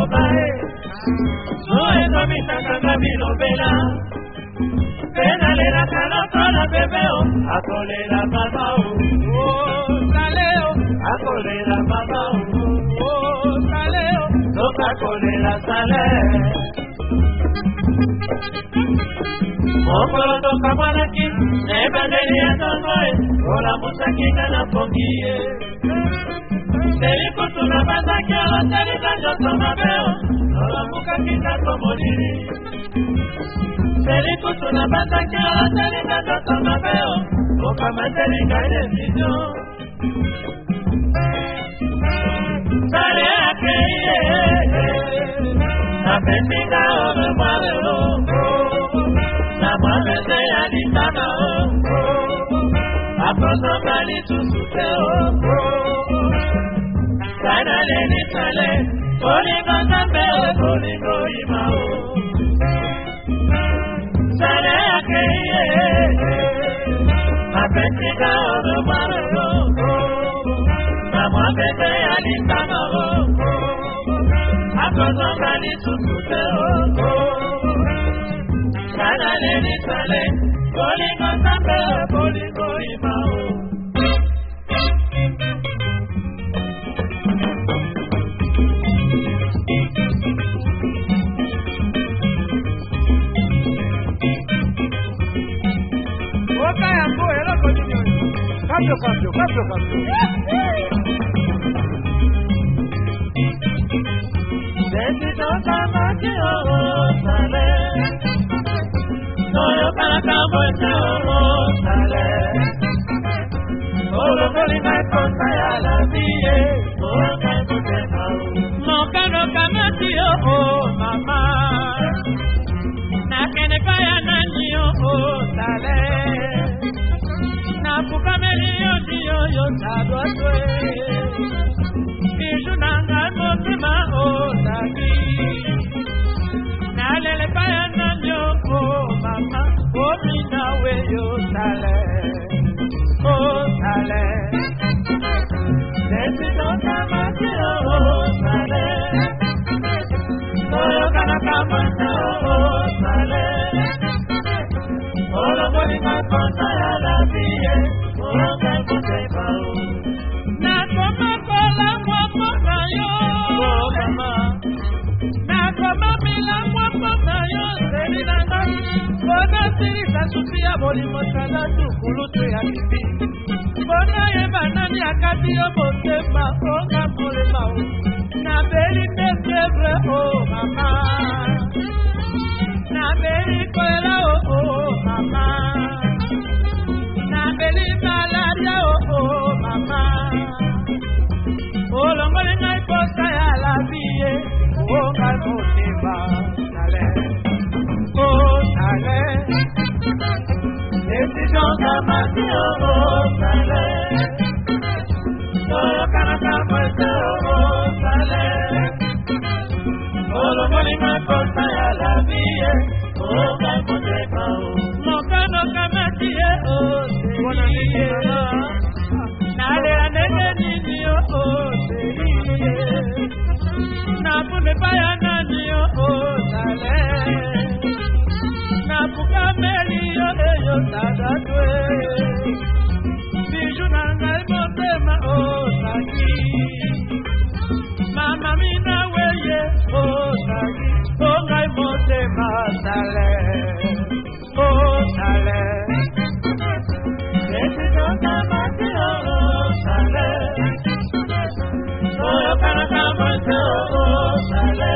bae Suedo mi tanga bilobela Penalera canatola bebeo Acolera babao Oh saleo Acolera babao Oh saleo Toca colera sale Mokolo toka mwanaki Nebandelia tonoe Ola musakina na pongie Seri kutuna bandaki Ola seri na joto mabeo Ola mukakina komodiri Seri kutuna bandaki Ola seri na joto mabeo Oka materi kaide video Sare ake Na pendika ome mwalelo Na mwaleze alitana Aposo mali tusute Kana leni sale Olingo zambe Olingo imao Sare ake Na pendika ome mwalelo Na mwaleze alitana Aposo mali tusute Kana leni sale Olingo zambe Olingo imao Cambio. Decido tamaki sale. Soy para campo sale. Olo colina conta ya la vie. Oka kutena. Mokano kamati mama. Nakene kaya nani sale. Napukamelio dio yo sabotwe Kijunanga motima otaki Nalele paya nanyo mama Omina we yo sale sale Decido tamaki sale Olo kanakama sale Olo bolima konta ya la vie Oka kutepao Nakoma kola mwapa mayo Nakoma mila mwapa mayo Selina ngai Bona siri kasutia bolimo salatu Kulutu ya bibi Bona yeba nani akati yo motema Oka molemao Na beli tesevre mama Na beli koela mama Na beli malaria mama Olongole ngai posta ya la vie Oka motema sale sale Decision tamaki sale Solo kanaka sale Olongole ngai posta ya la vie Oka motema Mokano kamati Bona Nale anene nini Napune paya nani sale Napukameli yo sadatwe Bijunanga motema saki Mama mina weye saki Ongai motema sale sale Decido tamaki sale Olo kanakama sale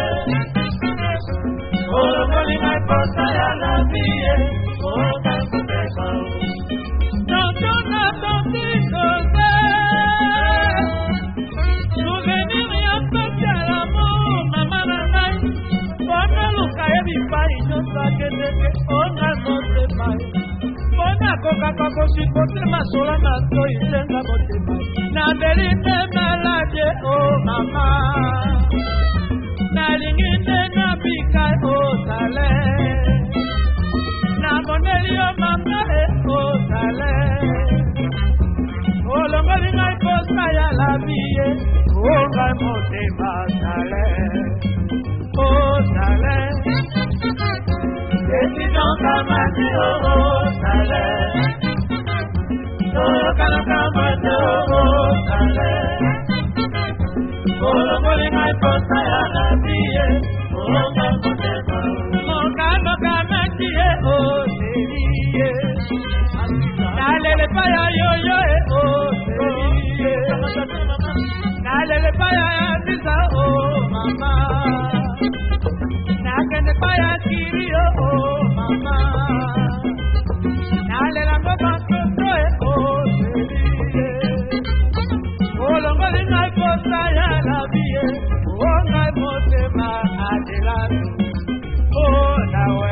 Olo colina posta ya la vie Oka kutepao Notona tontiko Souvenir ya pepia l'amour Mama nanai Bona luka ebi pai Nyota kedeke Ona motema Bona koka kako sipotema Sola mato isenga motema Na belite malade mama Na lingite na bika sale Na monelio mama sale Olongoli ngai posta ya la vie Oka motema sale oh salé. Décision kamate oh salé. Solo kamate oh salé. Solo molinga iposa ya la vie. Monga kotema. Monga kamate oh selie. Nalele paya yo yo oh selie. Nalele paya tisa oh mama. Nakene paya kiri oh mama. Nalela ngoma koto oh selie. Olongo lina kosa ya la vie. Onga motema adelatu oh nawe.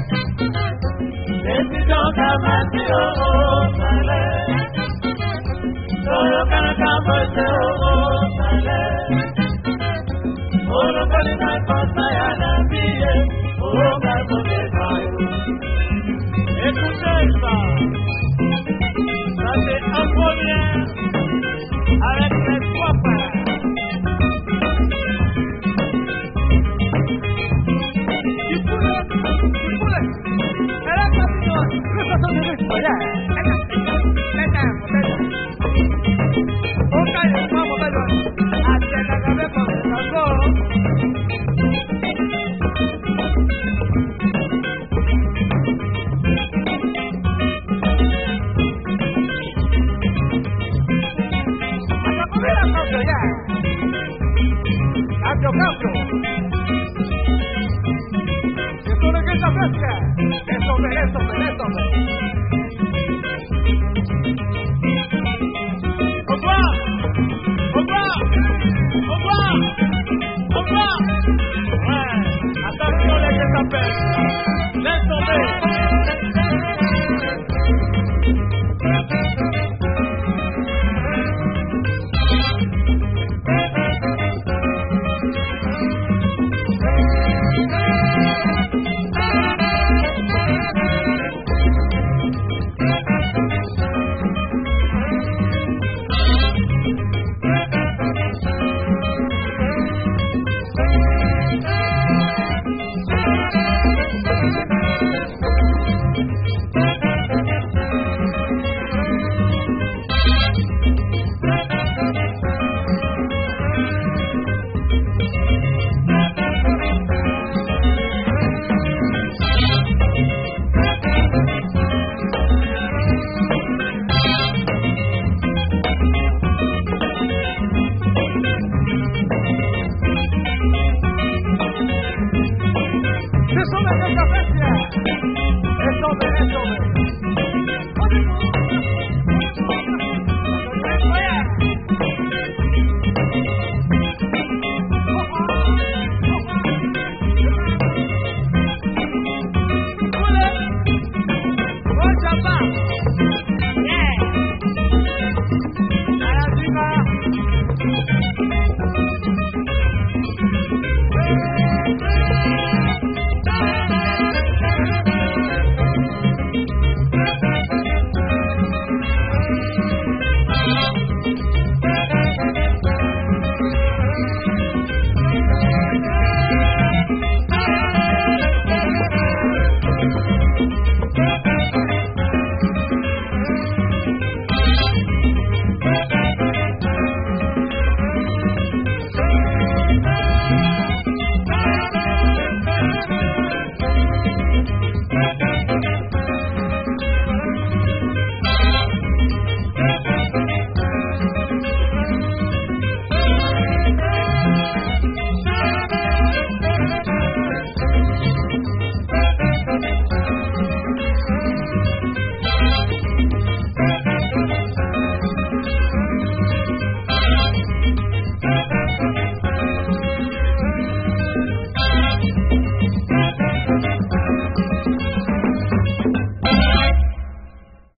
Décision kamate oh salé. Solo kana kamate oh